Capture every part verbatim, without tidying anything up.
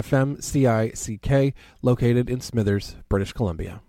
F M C I C K, located in Smithers, British Columbia.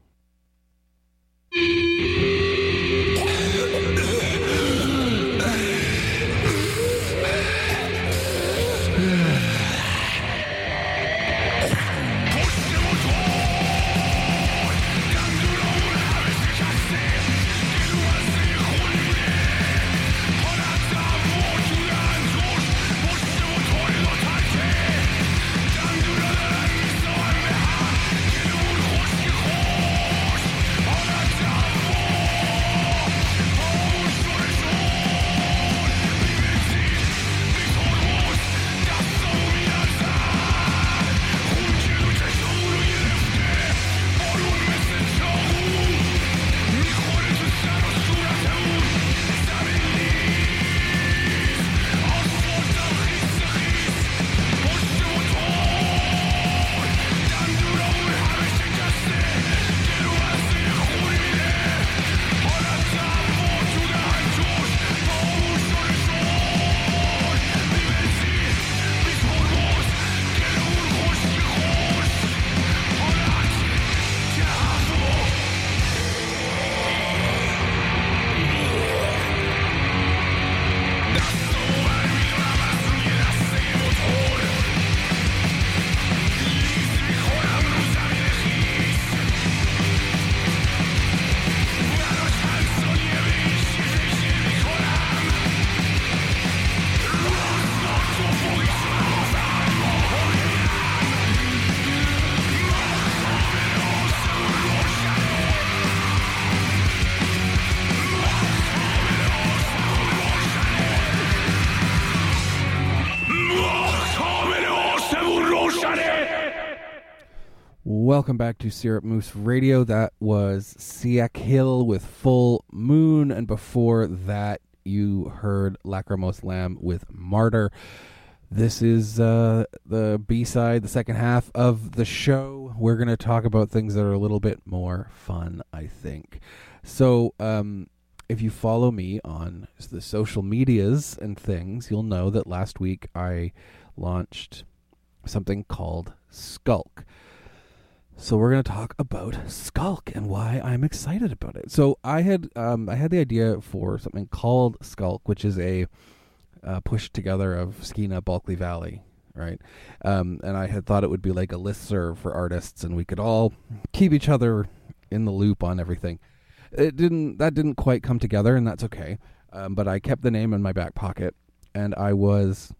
Welcome back to Syrup Moose Radio. That was Siak Hill with Full Moon, and before that you heard Lachrymose Lamb with Martyr. This is uh, the B-side, the second half of the show. We're going to talk about things that are a little bit more fun, I think. So um, if you follow me on the social medias and things, you'll know that last week I launched something called Skulk. So we're going to talk about Skulk and why I'm excited about it. So I had um, I had the idea for something called Skulk, which is a uh, push together of Skeena Bulkley Valley, right? Um, and I had thought it would be like a listserv for artists, and we could all keep each other in the loop on everything. It didn't that didn't quite come together, and that's okay. Um, but I kept the name in my back pocket, and I was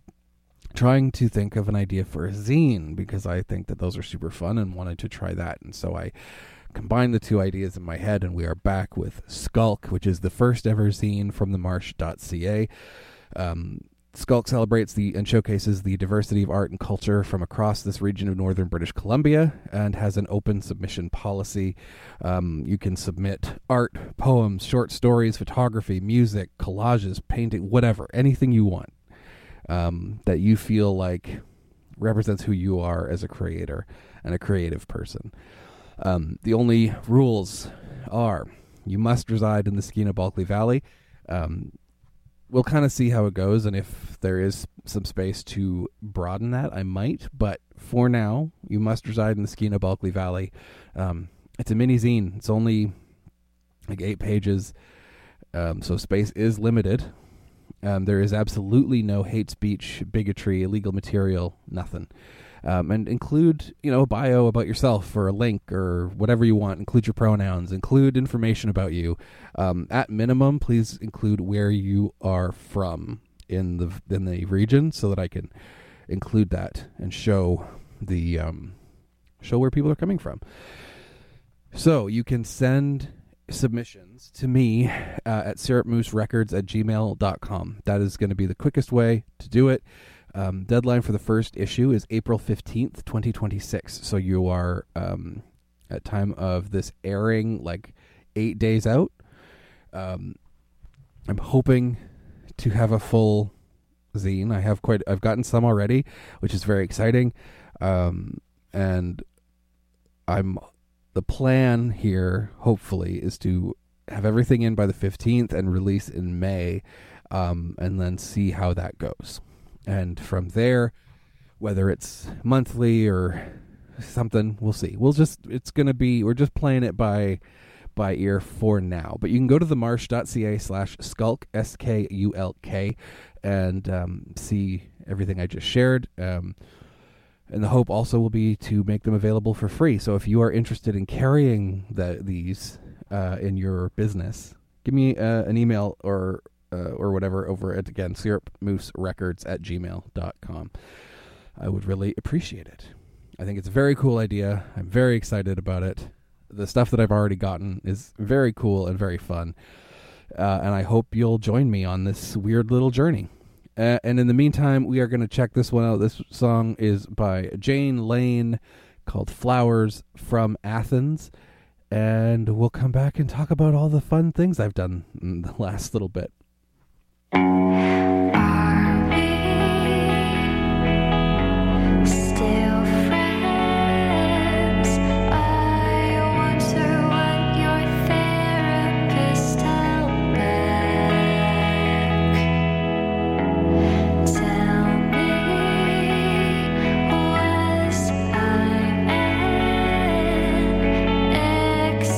trying to think of an idea for a zine, because I think that those are super fun and wanted to try that. And so I combined the two ideas in my head, and we are back with Skulk, which is the first ever zine from the marsh dot c a. Um, Skulk celebrates the and showcases the diversity of art and culture from across this region of northern British Columbia, and has an open submission policy. Um, you can submit art, poems, short stories, photography, music, collages, painting, whatever, anything you want. Um, that you feel like represents who you are as a creator and a creative person. Um, the only rules are you must reside in the Skeena Bulkley Valley. Um, we'll kind of see how it goes, and if there is some space to broaden that, I might. But for now, you must reside in the Skeena Bulkley Valley. Um, it's a mini zine. It's only like eight pages, um, so space is limited. Um, there is absolutely no hate speech, bigotry, illegal material, nothing. Um, and include, you know, a bio about yourself or a link or whatever you want. Include your pronouns. Include information about you. Um, at minimum, please include where you are from in the in the region, so that I can include that and show the um, show where people are coming from. So you can send submissions to me uh, at syrup moose records at gmail dot com. That is going to be the quickest way to do it. Um, deadline for the first issue is April fifteenth, twenty twenty-six. So you are, um, at time of this airing, like eight days out. Um, I'm hoping to have a full zine. I have quite, I've gotten some already, which is very exciting. Um, and I'm, the plan here, hopefully, is to have everything in by the fifteenth and release in May, um, and then see how that goes. And from there, whether it's monthly or something, we'll see. We'll just, it's going to be, we're just playing it by by ear for now. But you can go to themarsh.ca slash skulk, S K U L K, and um, see everything I just shared. Um, and the hope also will be to make them available for free. So if you are interested in carrying the, these uh, in your business, give me uh, an email or uh, or whatever over at, again, syrupmooserecords at gmail dot com. I would really appreciate it. I think it's a very cool idea. I'm very excited about it. The stuff that I've already gotten is very cool and very fun. Uh, and I hope you'll join me on this weird little journey. Uh, and in the meantime, we are going to check this one out. This song is by Jane Lane, called Flowers from Athens. And we'll come back and talk about all the fun things I've done in the last little bit.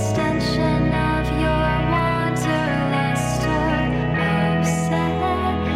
Extension of your wanderlust or upset.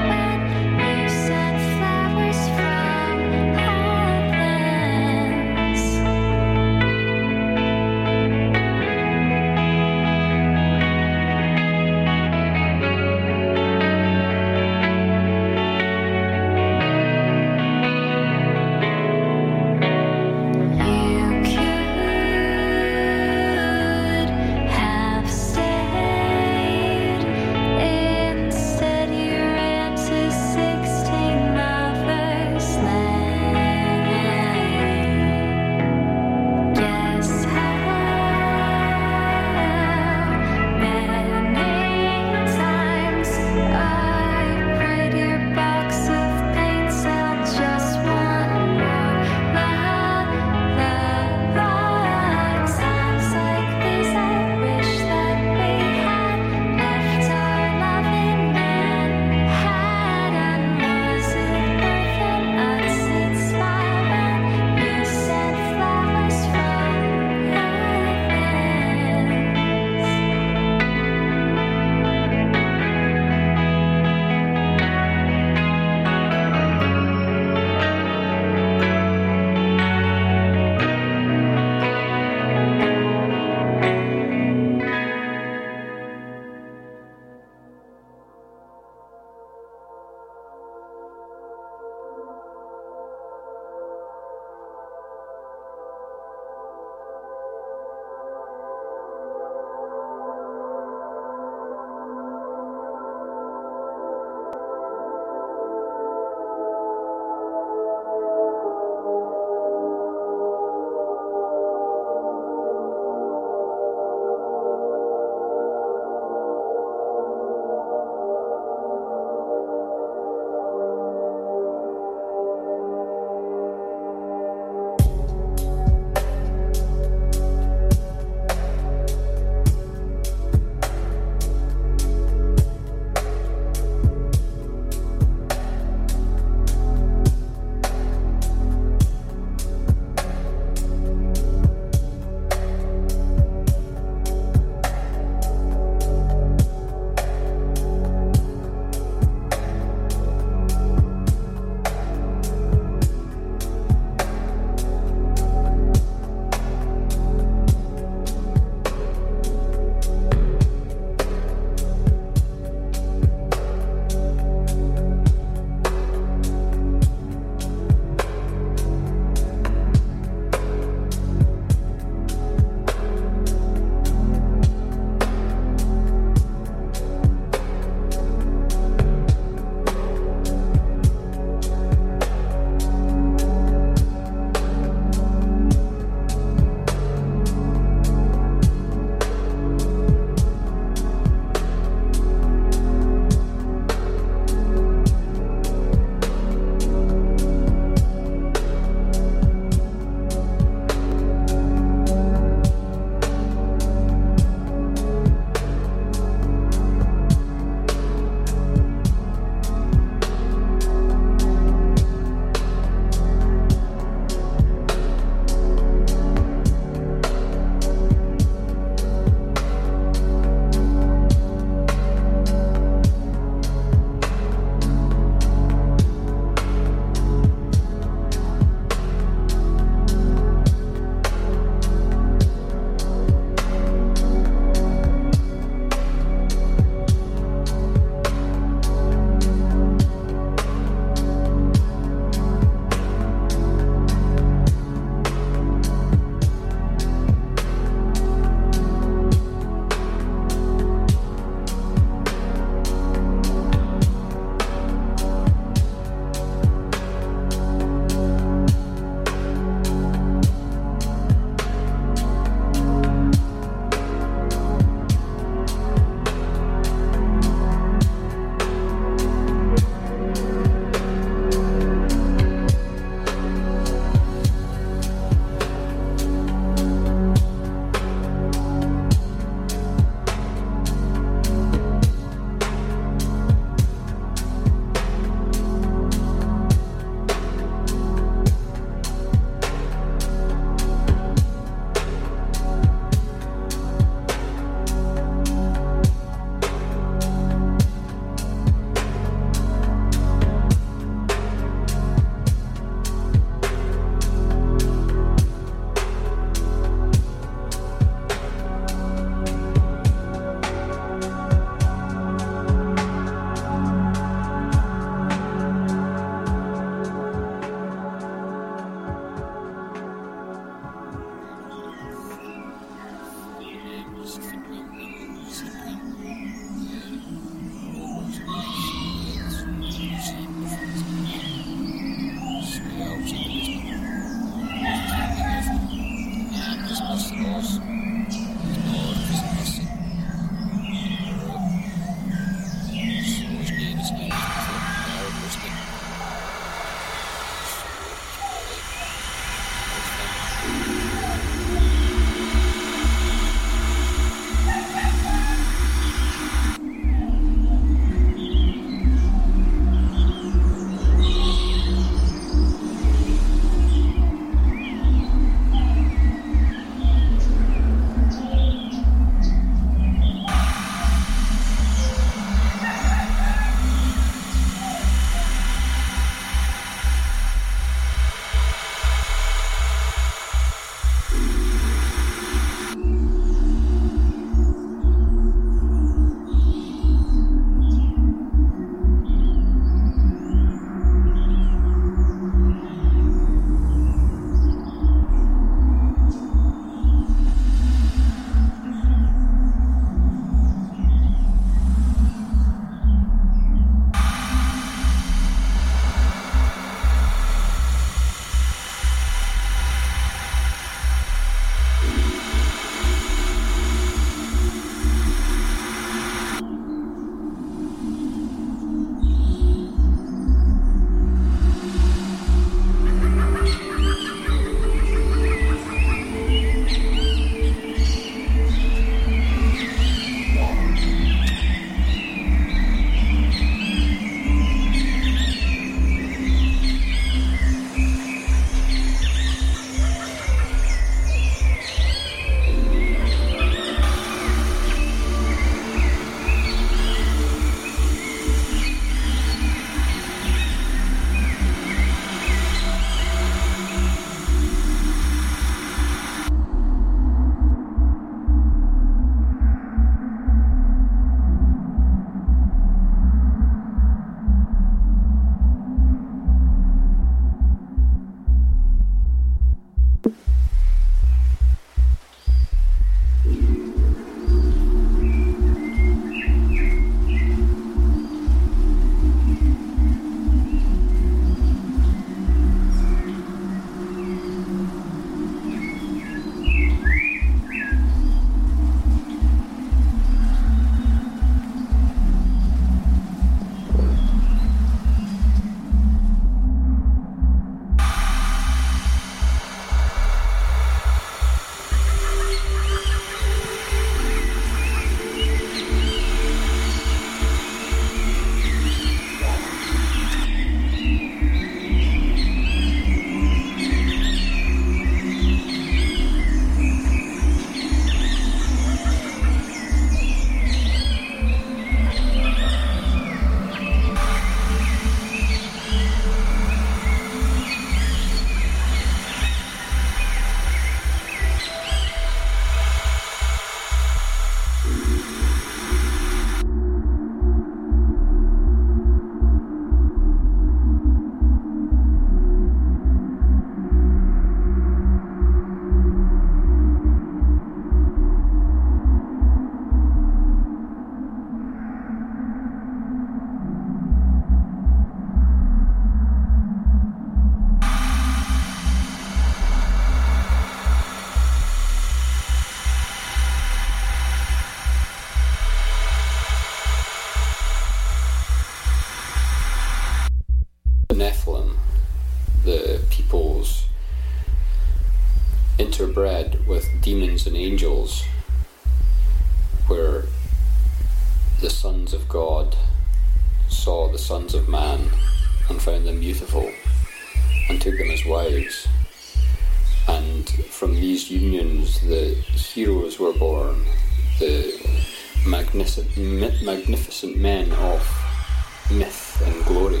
interbred with demons and angels, where the sons of God saw the sons of man and found them beautiful and took them as wives. And from these unions the heroes were born, the magnificent, magnificent men of myth and glory.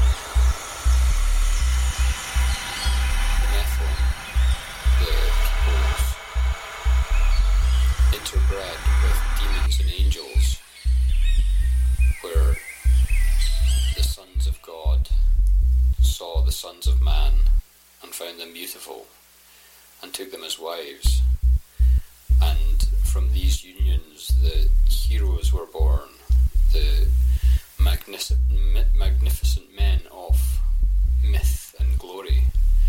Nephilim, the peoples interbred with demons and angels, where the sons of God saw the sons of man and found them beautiful and took them as wives. And from these unions the heroes were born, the magnificent, magnificent men of myth and glory.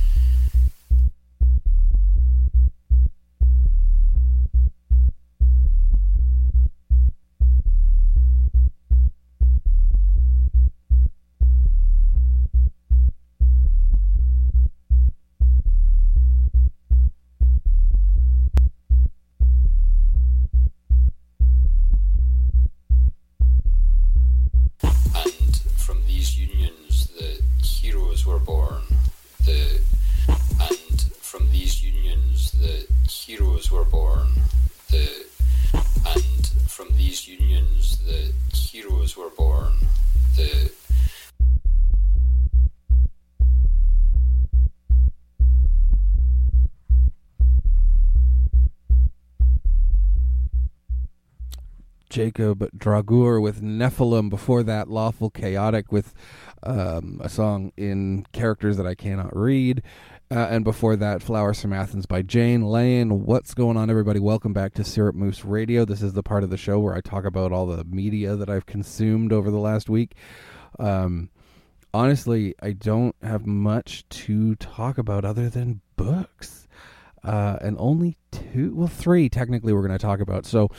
Jacob Dragur with Nephilim. Before that, Lawful Chaotic with um, a song in characters that I cannot read. Uh, and before that, Flowers from Athens by Jane Lane. What's going on, everybody? Welcome back to Syrup Moose Radio. This is the part of the show where I talk about all the media that I've consumed over the last week. Um, honestly, I don't have much to talk about other than books. Uh, and only two, well, three technically we're going to talk about. So,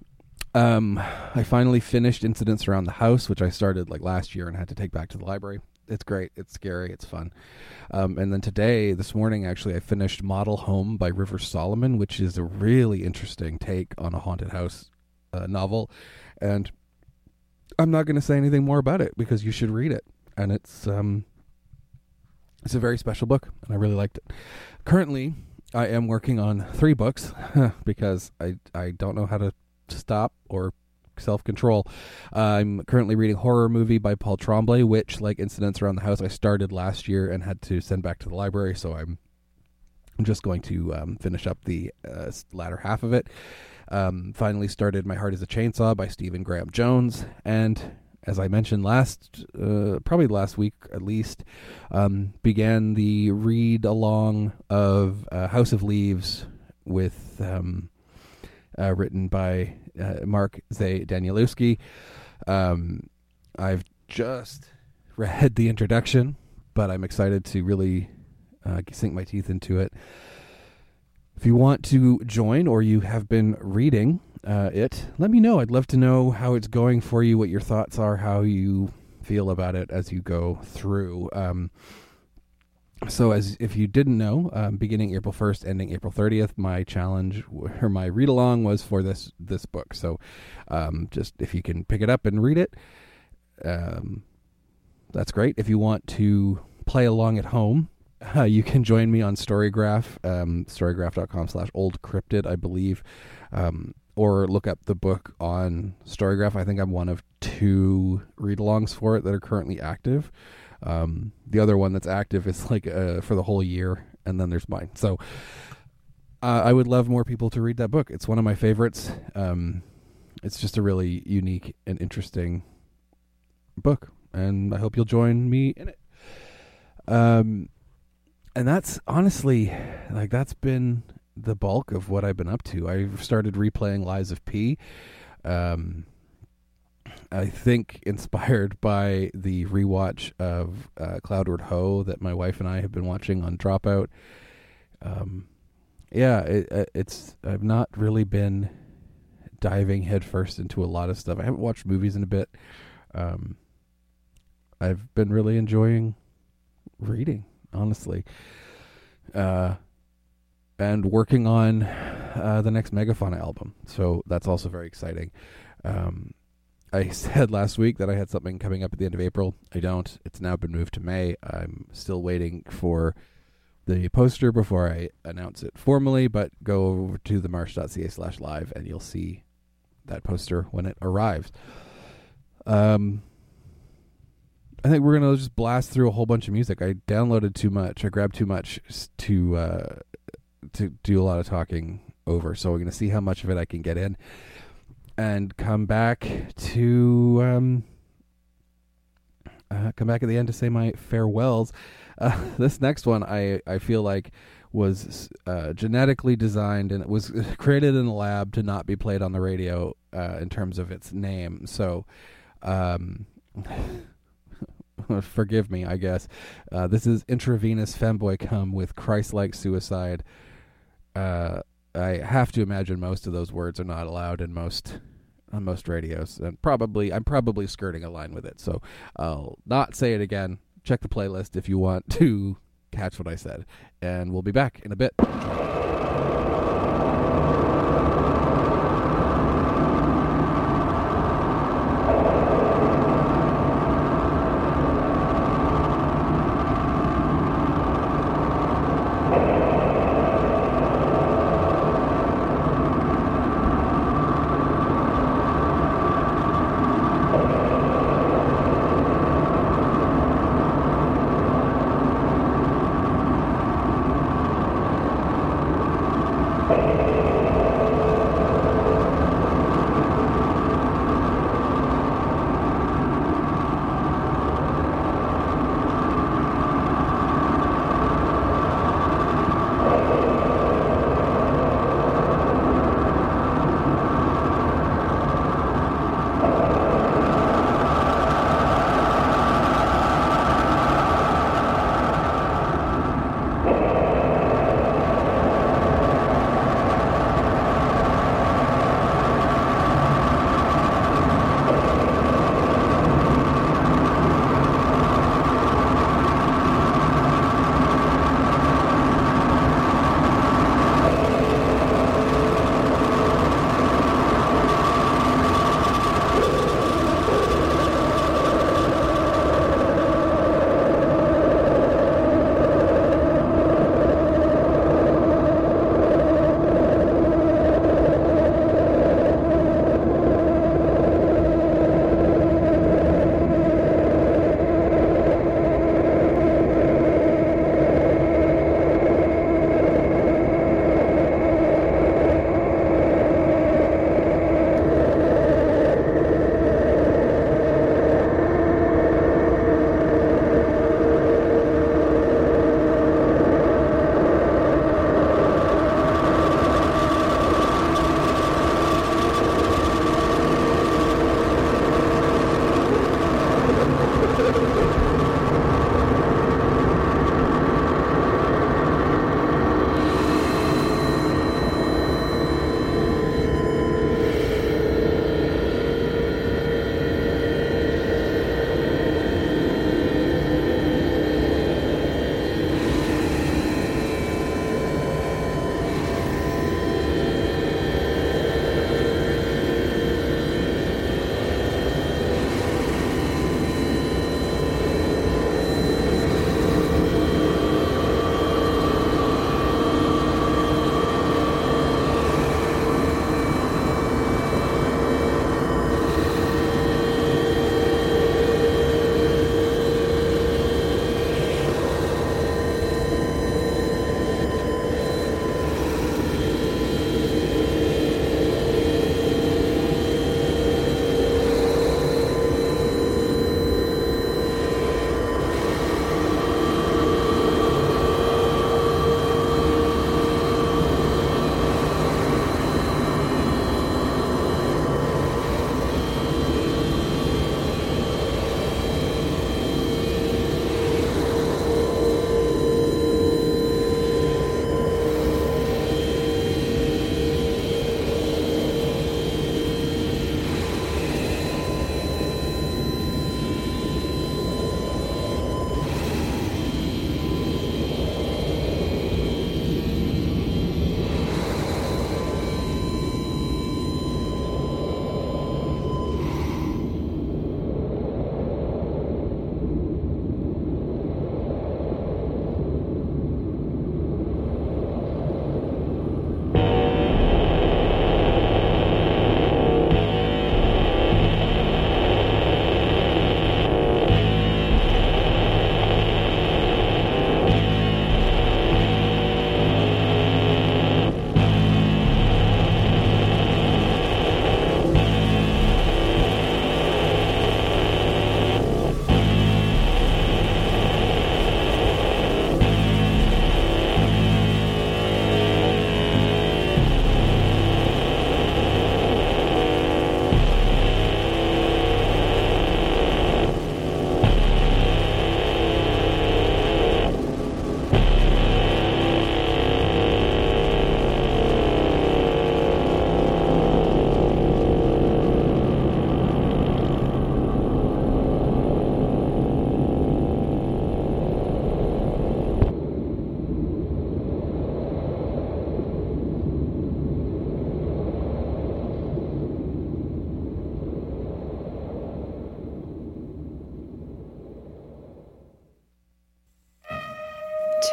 Um, I finally finished Incidents Around the House, which I started like last year and had to take back to the library. It's great. It's scary. It's fun. Um, and then today, this morning, actually, I finished Model Home by River Solomon, which is a really interesting take on a haunted house uh, novel. And I'm not going to say anything more about it because you should read it. And it's, um, it's a very special book, and I really liked it. Currently, I am working on three books because I, I don't know how to stop or self-control. Uh, I'm currently reading Horror Movie by Paul Tremblay, which, like Incidents Around the House, I started last year and had to send back to the library, so I'm I'm just going to um, finish up the uh, latter half of it. Um, finally started My Heart is a Chainsaw by Stephen Graham Jones, and as I mentioned last, uh, probably last week at least, um, began the read-along of uh, House of Leaves with... Um, Uh, written by uh, Mark Zay Danielewski. Um, I've just read the introduction, but I'm excited to really uh, sink my teeth into it. If you want to join or you have been reading uh, it, let me know. I'd love to know how it's going for you, what your thoughts are, how you feel about it as you go through. Um, So as if you didn't know, um, beginning April first, ending April thirtieth, my challenge or my read along was for this this book. So um, just if you can pick it up and read it, um, that's great. If you want to play along at home, uh, you can join me on Storygraph, um, storygraph.com slash old cryptid, I believe, um, or look up the book on Storygraph. I think I'm one of two read alongs for it that are currently active. Um, the other one that's active is like uh, for the whole year, and then there's mine. So uh, I would love more people to read that book. It's one of my favorites. Um, it's just a really unique and interesting book, and I hope you'll join me in it. Um, and that's honestly, like, that's been the bulk of what I've been up to. I've started replaying Lies of P. Um, I think inspired by the rewatch of uh, Cloudward Ho that my wife and I have been watching on Dropout. Um, yeah, it, it's I've not really been diving headfirst into a lot of stuff. I haven't watched movies in a bit. Um, I've been really enjoying reading, honestly. Uh, and working on uh, the next Megafauna album. So that's also very exciting. Um, I said last week that I had something coming up at the end of April. I don't. It's now been moved to May. I'm still waiting for the poster before I announce it formally, but go over to the marsh.ca slash live and you'll see that poster when it arrives. Um, I think we're going to just blast through a whole bunch of music. I downloaded too much. I grabbed too much to uh, to do a lot of talking over. So we're going to see how much of it I can get in and come back to um, uh, come back at the end to say my farewells. Uh, this next one I, I feel like was uh, genetically designed, and it was created in a lab to not be played on the radio uh, in terms of its name. So um, forgive me, I guess. Uh, this is Intravenous Femboy Cum with Christ-like Suicide. Uh, I have to imagine most of those words are not allowed in most on most radios, and probably I'm probably skirting a line with it. So I'll not say it again. Check the playlist if you want to catch what I said, and we'll be back in a bit.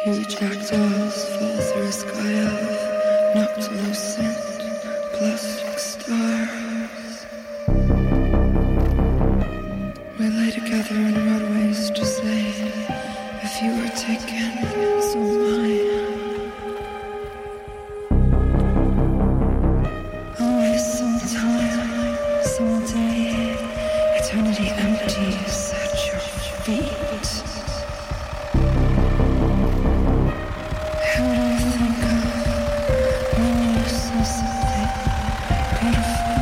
Two jackdaws fall through a sky of noctilucent plastic stars. We lay together in roadways to say, if you were taken, so am I. Always sometime, someday, eternity empties at your feet. Who do you think of when you see something beautiful?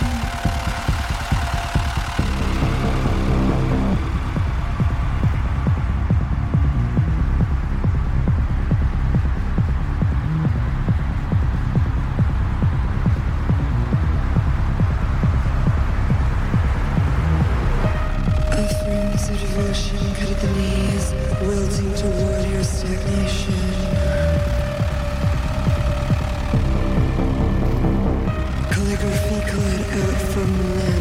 Offerings of devotion cut at the knees, wilting toward your stagnation. Calligraphy cut out from the land.